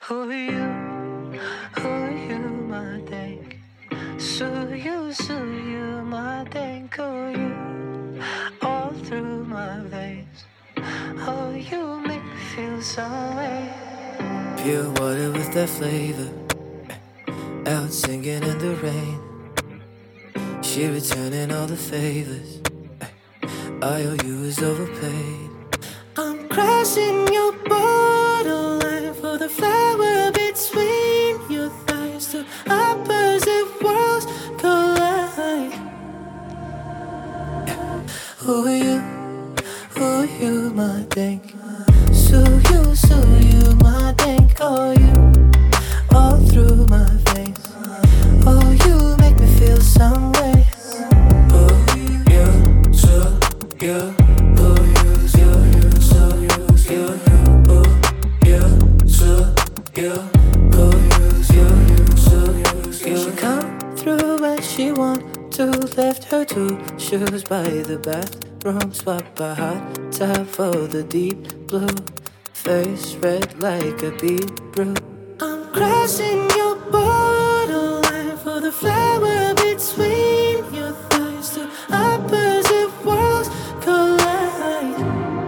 Who are you? Who are you, my thing? So you, my thing. Who are you? All through my veins. Oh, you make me feel some way. Pure water with that flavor, out singing in the rain. She returning all the favors, IOU is overpaid. I'm crashing your borderline for the flower between your thighs. Two opposite worlds collide. Who are you? Who are you, my thing? So you, my thing. Oh, you, all through my veins. Oh, you make me feel some way. Oh, you, so you. She come through when she want to. Left her two shoes by the bathroom. Swap a hot tub for the deep blue. Face red like a beetroot. I'm crashing your borderline for the flower between your thighs. Two opposite worlds collide.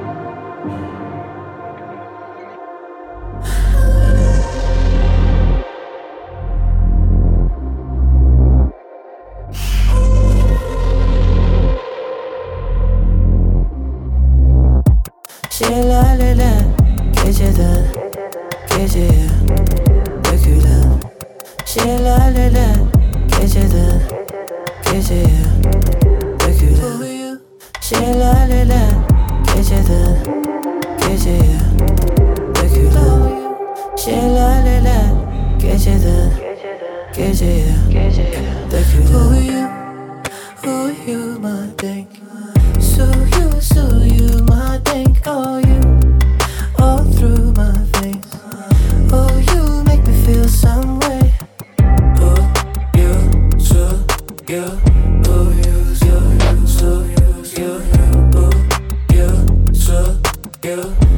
Şelalele geceden geceye dökülen. Şelalele geceden geceye dökülen. Şelalele geceden geceye dökülen. Şelalele geceden geceye dökülen. Who are you, my thing? So you, my thing. Oh, you, all through my veins. Oh, you make me feel some way. Oh, you, so you. Oh, you, so you. Oh, you, so you.